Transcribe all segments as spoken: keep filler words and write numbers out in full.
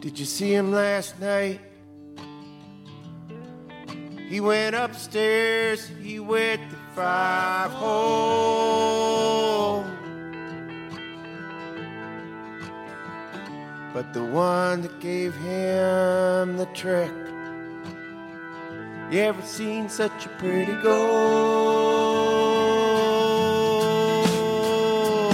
Did you see him last night? He went upstairs, he went the five hole. But the one that gave him the trick, you ever seen such a pretty goal?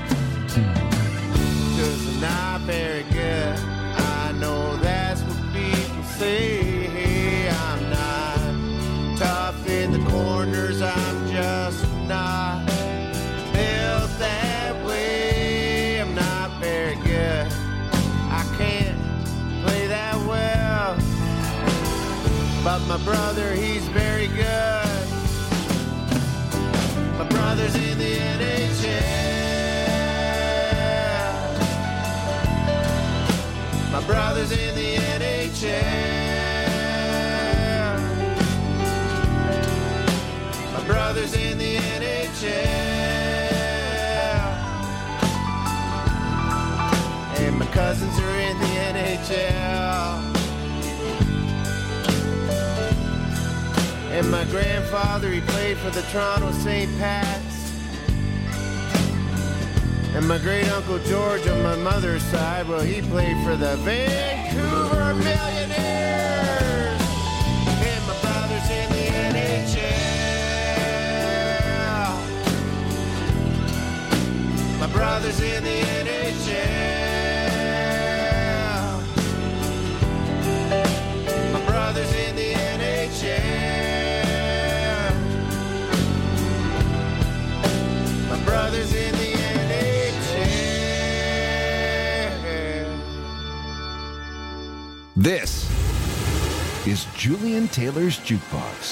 Cause I'm not very good, I know that's what people say. I'm not tough in the corners, I'm just not built that way. I'm not very good, I can't play that well. But my brother, he's very good. My brother's in the N H L. My brother's in the N H L. My brother's in the N H L. And my cousins are in the N H L. And my grandfather, he played for the Toronto Saint Pats. And my great-uncle George on my mother's side, well, he played for the Vancouver Millionaires. And my brother's in the N H L. My brother's in the N H L. My brother's in the N H L. Brothers in the N H L. This is Julian Taylor's Jukebox.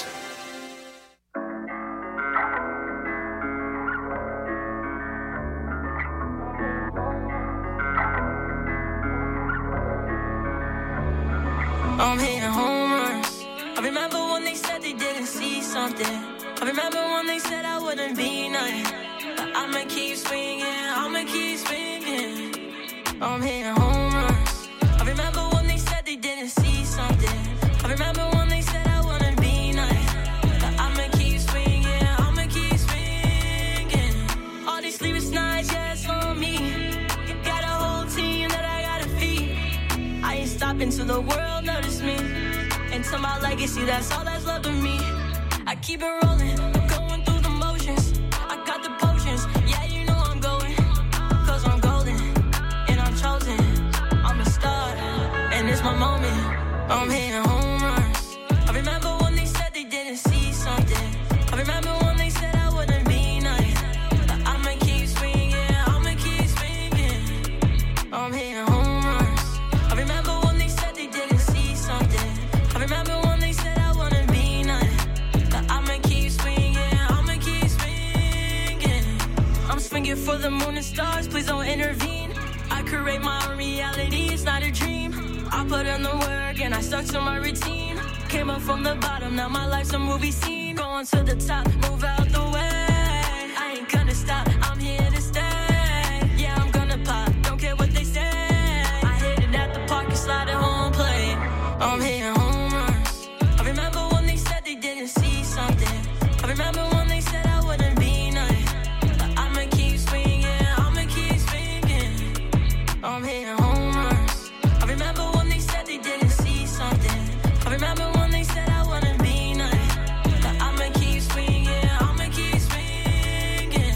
I'm hitting home runs. I remember when they said they didn't see something. I remember when they said I wouldn't be nothing. I'ma keep swinging, I'ma keep swinging. I'm hitting home runs. I remember when they said they didn't see something. I remember when they said I wouldn't be nothing. But I'ma keep swinging, I'ma keep swinging. All these sleepless nights, yeah, it's on me. Got a whole team that I gotta feed. I ain't stopping till the world notice me. And to my legacy, that's all that's left of me. I keep it rolling, I'm going through the motions. I got the potions, yeah, you know I'm going. Cause I'm golden, and I'm chosen. I'm a star, and it's my moment. I'm hitting home runs. I remember when they said they didn't see something. I remember when they said I wouldn't be nothing. But I'ma keep swinging, I'ma keep swinging. I'm hitting home runs. I remember when they said they didn't see something. I remember when they said I wouldn't be nothing. But I'ma keep swinging, I'ma keep swinging. I'm swinging for the moon and stars, please don't intervene. I create my own reality, it's not a dream. I put in the work and I stuck to my routine. Came up from the bottom, now my life's a movie scene. Going to the top, move out the way. I ain't gonna stop, I'm here to stay. Yeah, I'm gonna pop, don't care what they say. I hit it at the park and slide it home plate. I'm hitting home runs. I remember when they said they didn't see something. I remember when they said I wouldn't be nothing. But I'ma keep swinging, I'ma keep swinging. I'm hitting home runs. I remember when they said they didn't see something. I remember when they said I wouldn't be nothing. But I'ma keep swinging, I'ma keep swinging.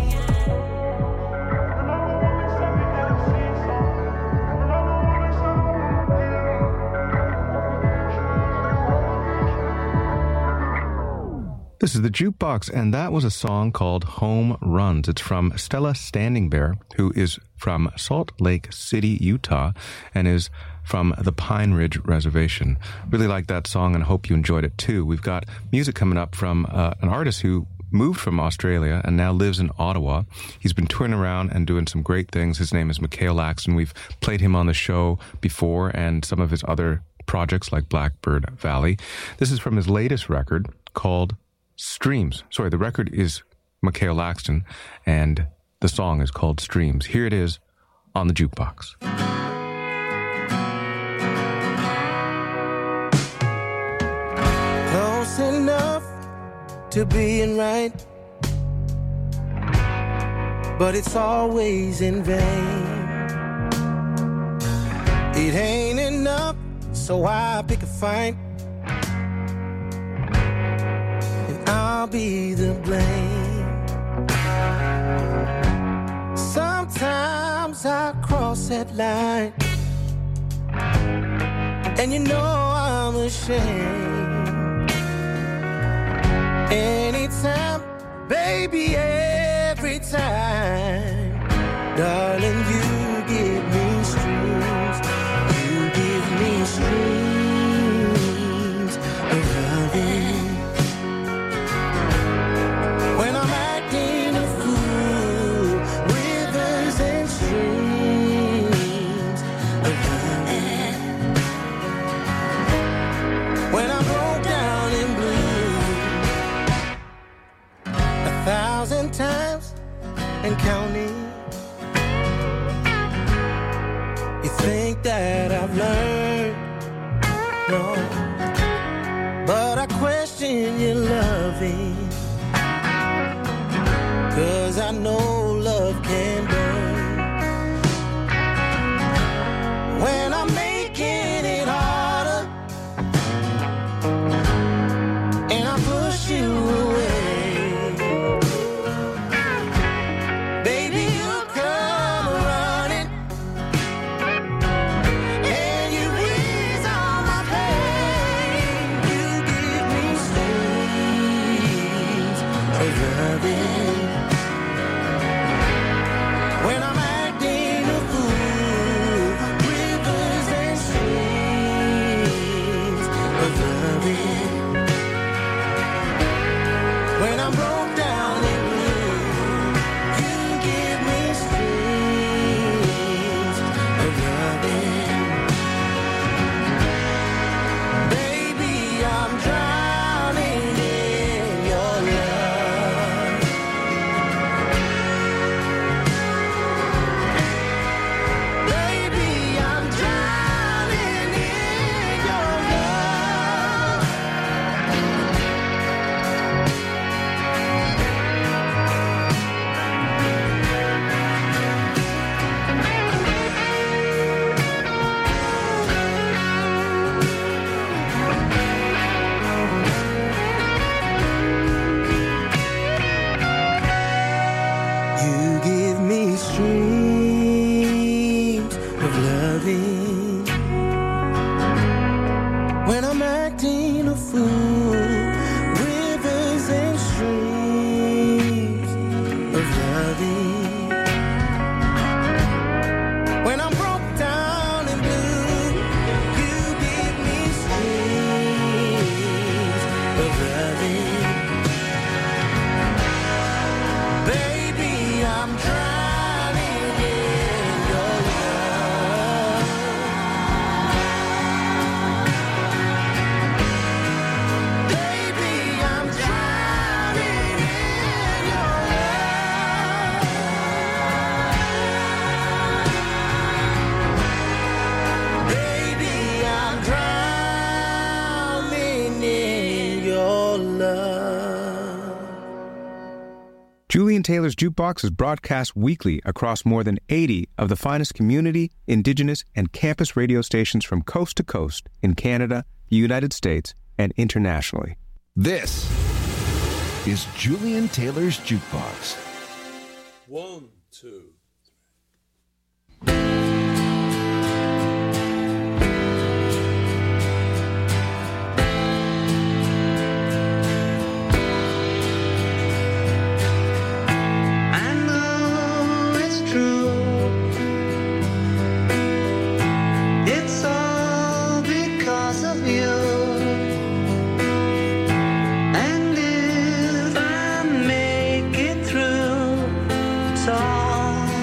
This is the Jukebox, and that was a song called Home Runs. It's from Stella Standing Bear, who is from Salt Lake City, Utah, and is from the Pine Ridge Reservation. Really like that song and hope you enjoyed it too. We've got music coming up from uh, an artist who moved from Australia and now lives in Ottawa. He's been touring around and doing some great things. His name is Mikhail Laxton. We've played him on the show before and some of his other projects like Blackbird Valley. This is from his latest record called Streams. Sorry, the record is Mikhail Laxton and the song is called Streams. Here it is on the Jukebox. to being right, but it's always in vain. It ain't enough, so I pick a fight, and I'll be the blame. Sometimes I cross that line, and you know I'm ashamed. Anytime, baby, every time, darling, you give me streams, you give me streams of loving. When I'm acting a fool, rivers and streams of loving. When I'm broke down and blue, a thousand times and counting, you think that I've learned, no, but I question your loving, 'cause I know love can burn. When I'm making it harder, and I push you away, Julian Taylor's Jukebox is broadcast weekly across more than eighty of the finest community, indigenous, and campus radio stations from coast to coast in Canada, the United States, and internationally. This is Julian Taylor's Jukebox. One, two. And if I make it through, it's all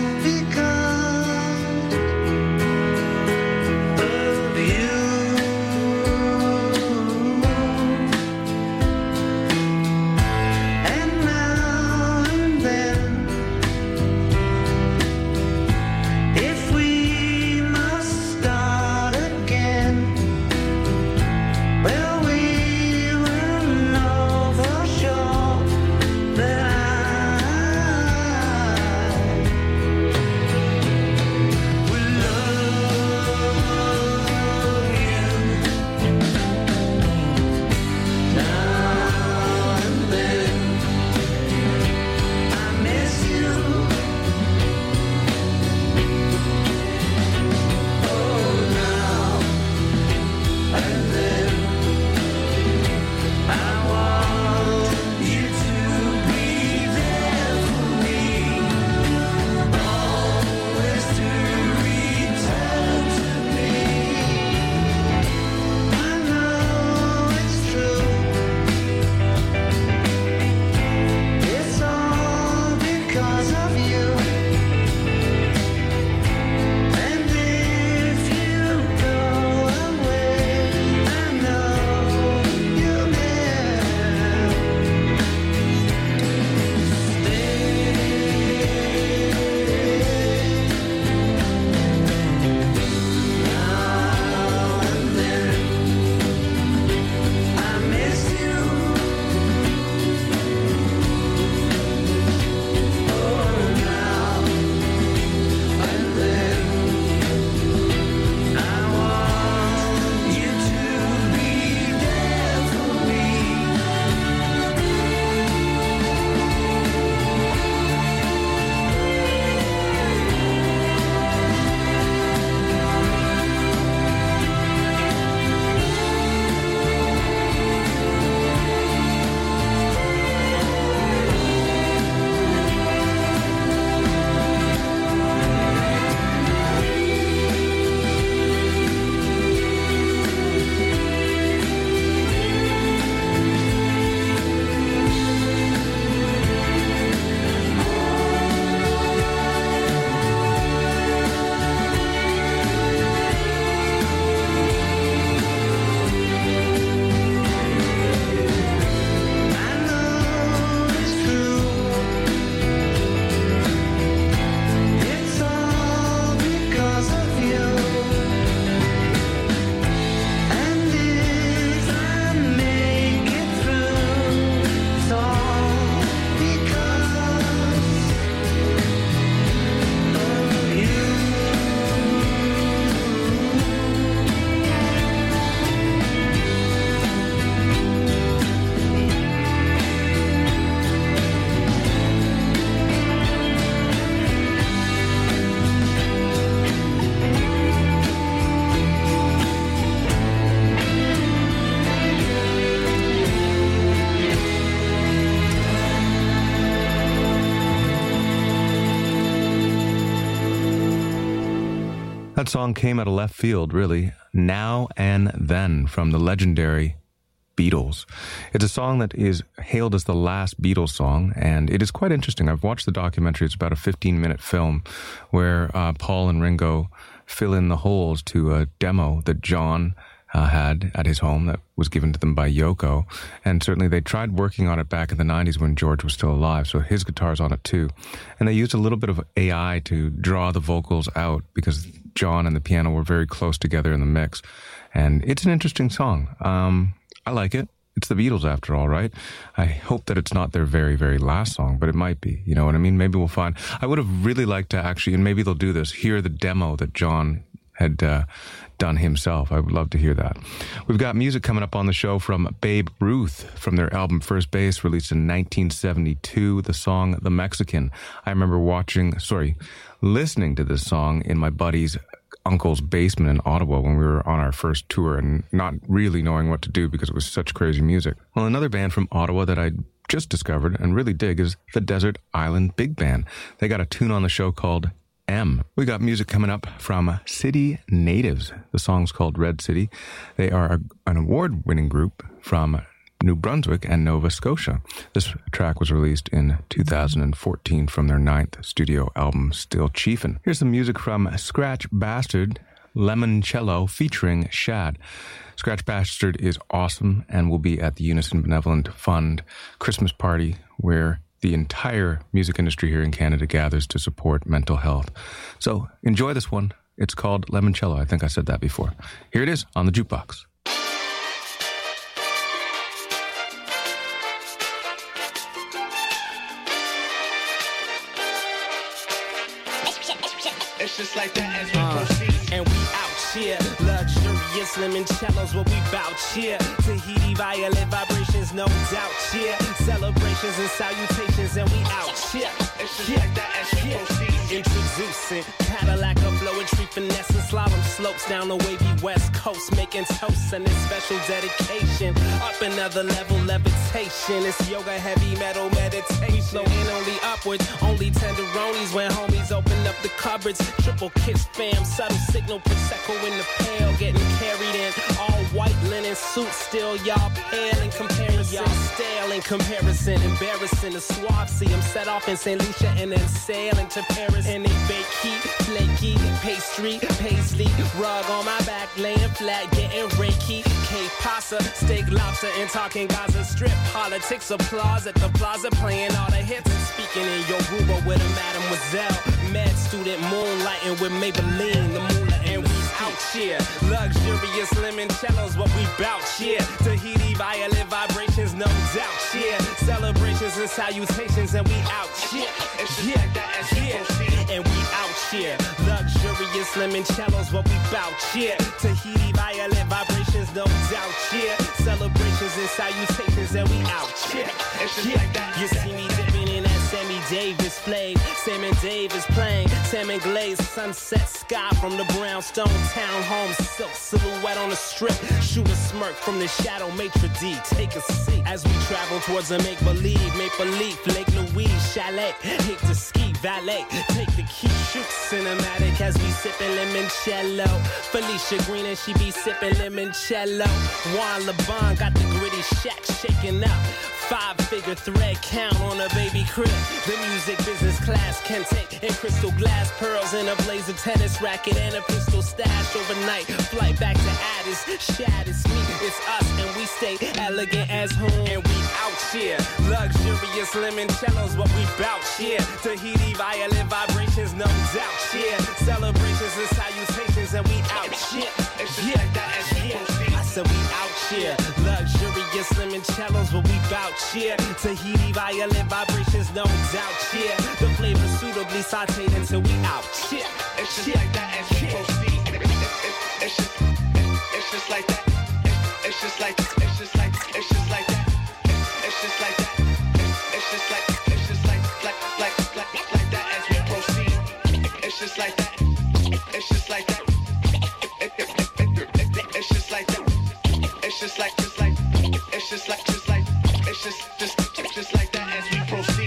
That song came out of left field, really. Now and Then from the legendary Beatles. It's a song that is hailed as the last Beatles song, and it is quite interesting. I've watched the documentary. It's about a fifteen-minute film where uh, Paul and Ringo fill in the holes to a demo that John uh, had at his home that was given to them by Yoko. And certainly they tried working on it back in the nineties when George was still alive, so his guitar's on it too. And they used a little bit of A I to draw the vocals out because John and the piano were very close together in the mix. And it's an interesting song. Um, I like it. It's the Beatles after all, right? I hope that it's not their very, very last song, but it might be. You know what I mean? Maybe we'll find. I would have really liked to actually, and maybe they'll do this, hear the demo that John had uh, done himself. I would love to hear that. We've got music coming up on the show from Babe Ruth from their album First Base, released in nineteen seventy-two, the song The Mexican. I remember watching, sorry, listening to this song in my buddy's uncle's basement in Ottawa when we were on our first tour and not really knowing what to do because it was such crazy music. Well, another band from Ottawa that I just discovered and really dig is the Desert Island Big Band. They got a tune on the show called M. We got music coming up from City Natives. The song's called Red City. They are a, an award-winning group from New Brunswick and Nova Scotia. This track was released in two thousand fourteen from their ninth studio album, Still Chiefin'. Here's some music from Scratch Bastard, Lemoncello featuring Shad. Scratch Bastard is awesome and will be at the Unison Benevolent Fund Christmas party where the entire music industry here in Canada gathers to support mental health. So enjoy this one. It's called Lemoncello. I think I said that before. Here it is on the Jukebox. It's just like that as we uh, proceed. And we out here, luxurious limoncellos, what we bout here. Tahiti violet vibrations, no doubt here. Celebrations and salutations, and we out here. It's just yeah. like that as we yeah. proceed. Introducing Cadillac, a poetry finesse and slalom slopes down the wavy west coast, making toasts and this special dedication. Up another level, levitation. It's yoga, heavy metal meditation. Flowing only upwards, only tenderonis when homies open up the cupboards. Triple kiss fam, subtle signal, Prosecco in the pail, getting carried in. All white linen suits, still y'all pale in comparison. Y'all stale in comparison, embarrassing. The suave see them set off in Saint Lucia and then sail into Paris. And they bake heat, flaky, pastry, paisley. Rug on my back, laying flat, getting reiki. K-pasa, steak, lobster, and talking Gaza Strip. Politics, applause at the plaza, playing all the hits. And speaking in Yoruba with a mademoiselle. Med student moonlighting with Maybelline, the moonlight and we out here. Luxurious limoncellos, what we bout here. Tahiti violet vibrations, no doubt here. Celebrations and salutations, and we out here. It's just yeah. like that as we proceed. And we out here. Luxurious limoncellos, what we bout here. Tahiti violet vibrations, no doubt here. Celebrations and salutations, and we out here. It's just yeah. like that. You see me dipping in that Sammy Davis flag. Sam and Dave is playing. Salmon glazed sunset sky from the brownstone townhome. Silk silhouette on the strip. Shoot a smirk from the shadow maitre d'. Take a seat as we travel towards a make-believe. Maple Leaf, Lake Louise, Chalet. Hate to ski, valet. Take the key, shoot cinematic as we sippin' limoncello. Felicia Green and she be sippin' limoncello. Juan LeBon got the gritty shack shaking up. Five-figure thread count on a baby crib. The music business class can take. And crystal glass pearls in a blazer tennis racket and a pistol stash overnight. Flight back to Addis. Shad is me, it's us, and we stay elegant as home. And we out here. Luxurious limoncellos, what we bout here. Tahiti violet vibrations, no doubt here. Celebrations and salutations, and we out here. It's just yeah. like that as we proceed. I said we out here. Luxurious limoncellos, what we bout here. Tahiti violet vibrations, no doubt here. The flavor suitably sauteed until we out here. It's just yeah. like that as we proceed. It, it, it, it's just, it, it's just like that. It, it's just like, it's just like, it's just like that. It, it's just like that. It, it's just like, it's just like, like, like, like, like that as we proceed. It, it's just like that. It's just like that. It, it, it, it, it, it, it's just like that. It's just like, just like, it's just like, just like, it's just, just, just like that as we proceed.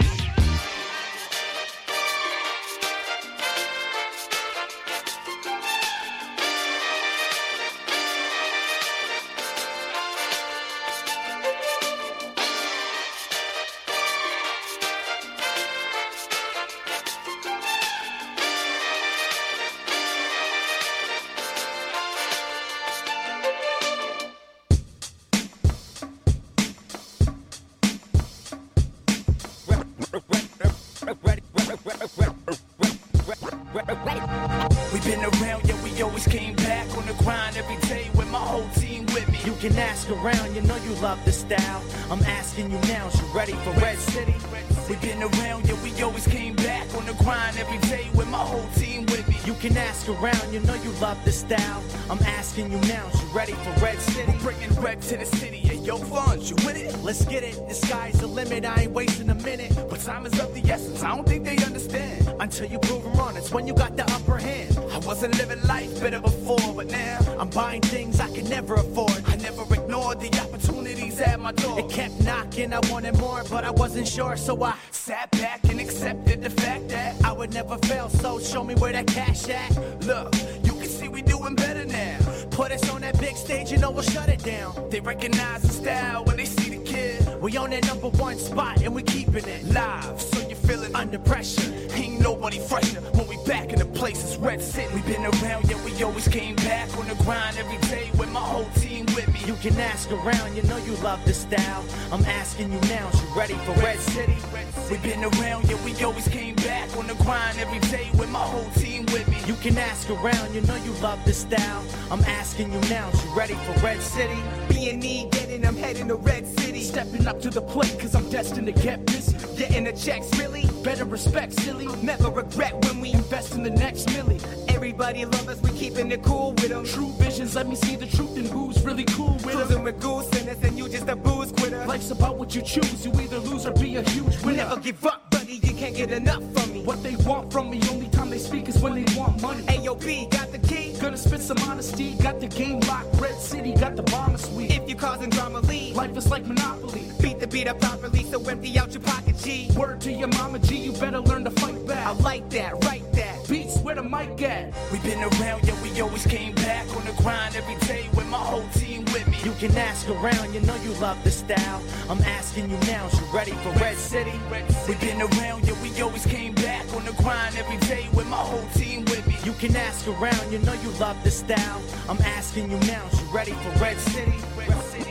We've been around, yeah, we always came back on the grind every day with my whole team with me. You can ask around, you know you love the style. I'm asking you now, is you ready for Red City? We've been around, yeah, we always came back on the grind every day with my whole team with me. You can ask around, you know you love the style. I'm asking you now, is you ready for Red City? We're bringing red to the city, yeah, yo, funds, you with it? Let's get it, the sky's the limit, I ain't wasting a minute. But time is of the essence, I don't think they understand. Until you prove them wrong, it's when you got the upper hand. I wasn't living life better before, but now I'm buying things I could never afford. I never ignored the opportunities at my door. It kept knocking, I wanted more, but I wasn't sure, so I sat back and accepted the fact that I would never fail, so show me where that cash at. Look, you can see we doing better now. Put us on that big stage, you know we'll shut it down. They recognize the style when they see the kid. We on that number one spot and we keeping it live, so you're feeling under pressure. Ain't nobody fresher when we back in the place, it's Red City. We've been around, yeah, we always came back on the grind every day with my whole team with me. You can ask around, you know you love the style. I'm asking you now, is you ready for Red City? We've been around, yeah, we always came back on the grind every day with my whole team with me. You can ask around, you know you love the style. I'm asking you now, is you ready for Red City? B and E getting, I'm heading to Red City. Stepping up to the plate, cause I'm destined to get busy. Getting the checks, really? Better respect, silly. Never regret when we invest in the next milli. Everybody love us, we keeping it cool with them. True visions, let me see the truth and who's really cool with them. Cruising with goose in us and you just a booze quitter. Life's about what you choose, you either lose or be a huge winner. Never give up, buddy, you can't get enough from me. What they want from me, only time they speak is when they want money. A O B, got the key. Gonna spit some honesty, got the game locked. Red City, got the bomber suite. If you causing drama, leave. Life is like Monopoly. Beat the beat up properly, so empty out your pocket, G. Word to your mama, G, you better learn to fight back. I like that, right that. Beats where the mic at. We've been around, yeah, we always came back on the grind every day with my whole team with me. You can ask around, you know you love the style. I'm asking you now, is you ready for Red City? We've been around, yeah, we always came back on the grind every day with my whole team with me. You can ask around, you know you love the style. I'm asking you now, is you ready for Red City? Red City.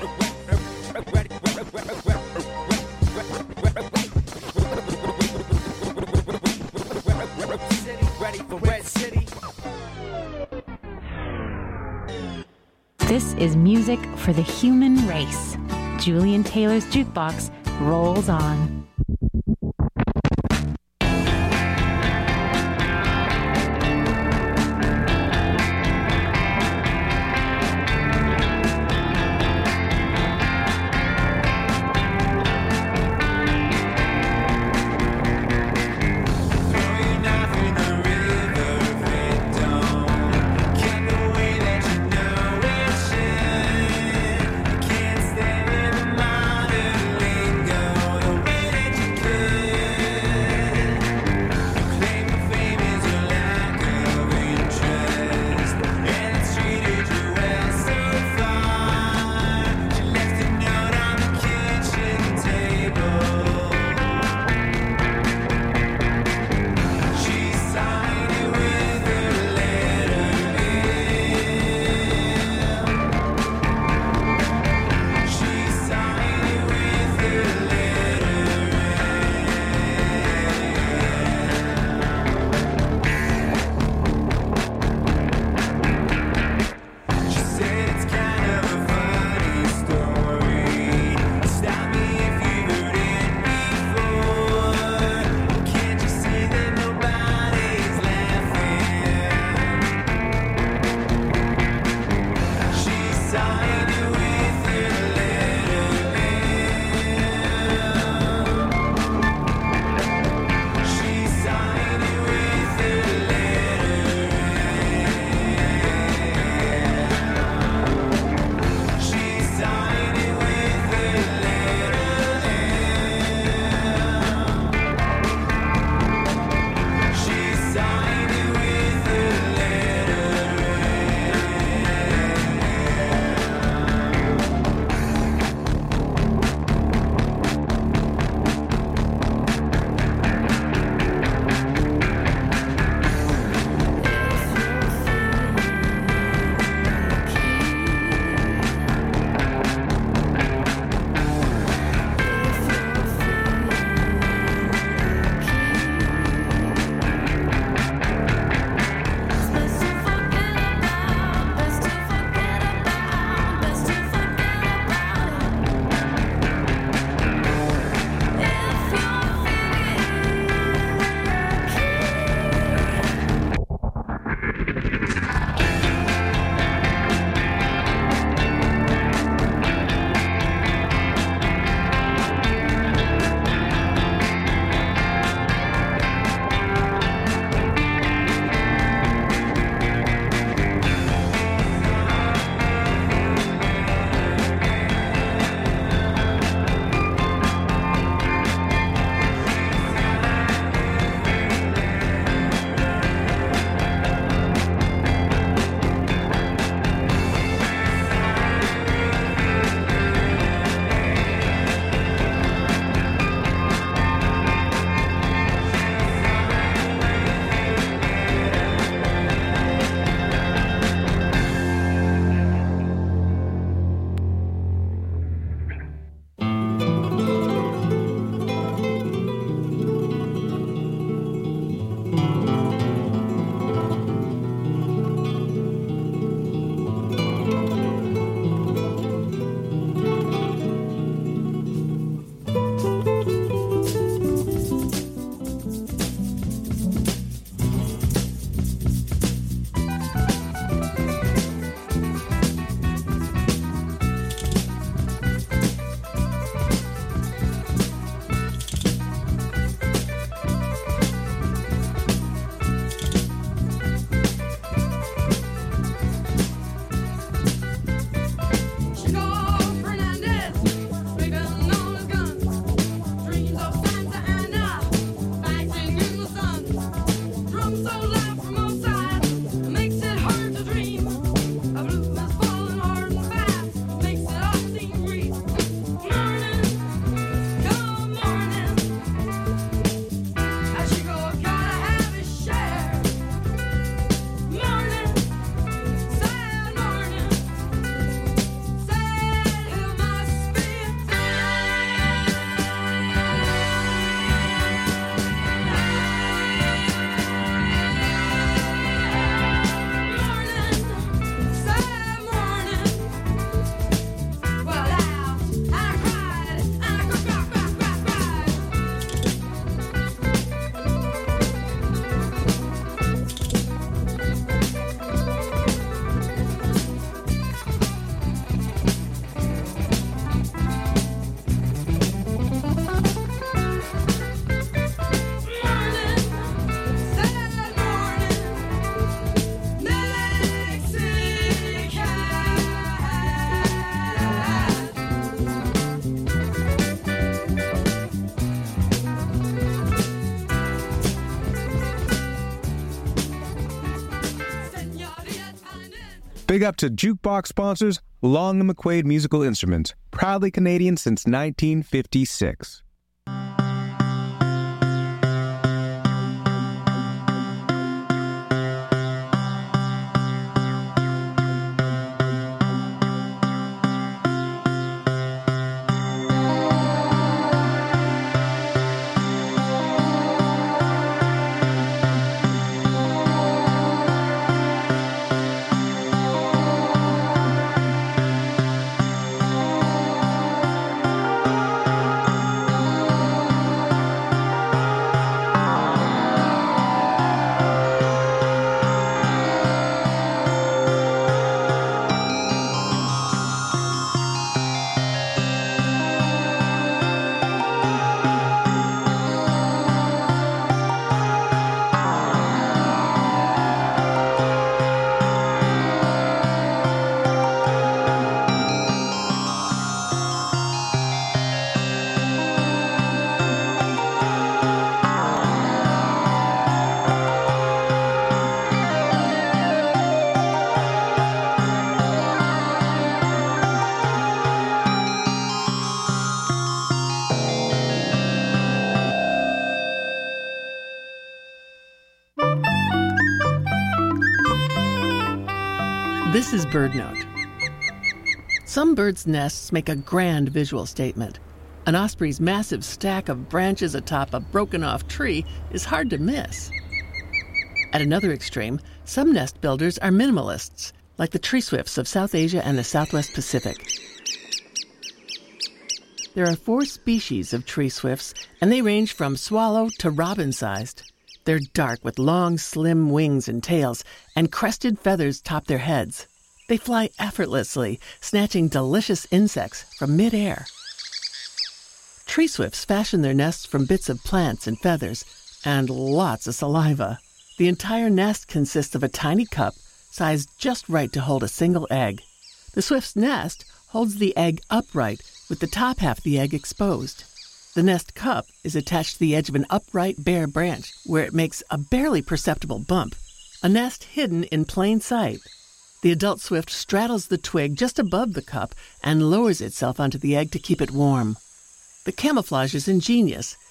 Ready for Red City. This is music for the human race. Julian Taylor's Jukebox rolls on. Can't stand in the modern lingo. Big up to Jukebox sponsors Long and McQuaid Musical Instruments, proudly Canadian since nineteen fifty-six. This is BirdNote. Some birds' nests make a grand visual statement. An osprey's massive stack of branches atop a broken-off tree is hard to miss. At another extreme, some nest builders are minimalists, like the tree swifts of South Asia and the Southwest Pacific. There are four species of tree swifts, and they range from swallow to robin-sized. They're dark with long, slim wings and tails, and crested feathers top their heads. They fly effortlessly, snatching delicious insects from mid-air. Tree swifts fashion their nests from bits of plants and feathers, and lots of saliva. The entire nest consists of a tiny cup, sized just right to hold a single egg. The swift's nest holds the egg upright, with the top half of the egg exposed. The nest cup is attached to the edge of an upright bare branch, where it makes a barely perceptible bump, a nest hidden in plain sight. The adult swift straddles the twig just above the cup and lowers itself onto the egg to keep it warm. The camouflage is ingenious.